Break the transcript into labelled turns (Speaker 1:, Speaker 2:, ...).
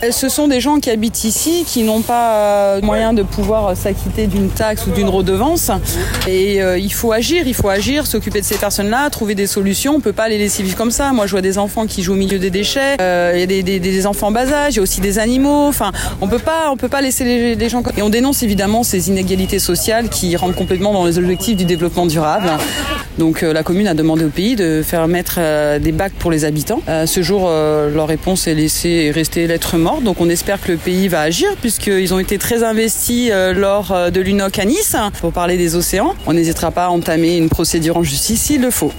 Speaker 1: Ce sont des gens qui habitent ici, qui n'ont pas moyen de pouvoir s'acquitter d'une taxe ou d'une redevance. Et il faut agir, s'occuper de ces personnes-là, trouver des solutions. On peut pas les laisser vivre comme ça. Moi, je vois des enfants qui jouent au milieu des déchets. Il y a des enfants en bas âge, il y a aussi des animaux. Enfin, on peut pas laisser les gens comme ça. Et on dénonce évidemment ces inégalités sociales qui rentrent complètement dans les objectifs du développement durable. Donc la commune a demandé au pays de faire mettre des bacs pour les habitants. Ce jour, leur réponse est restée lettre morte. Donc on espère que le pays va agir puisqu'ils ont été très investis lors de l'UNOC à Nice pour parler des océans. On n'hésitera pas à entamer une procédure en justice s'il le faut.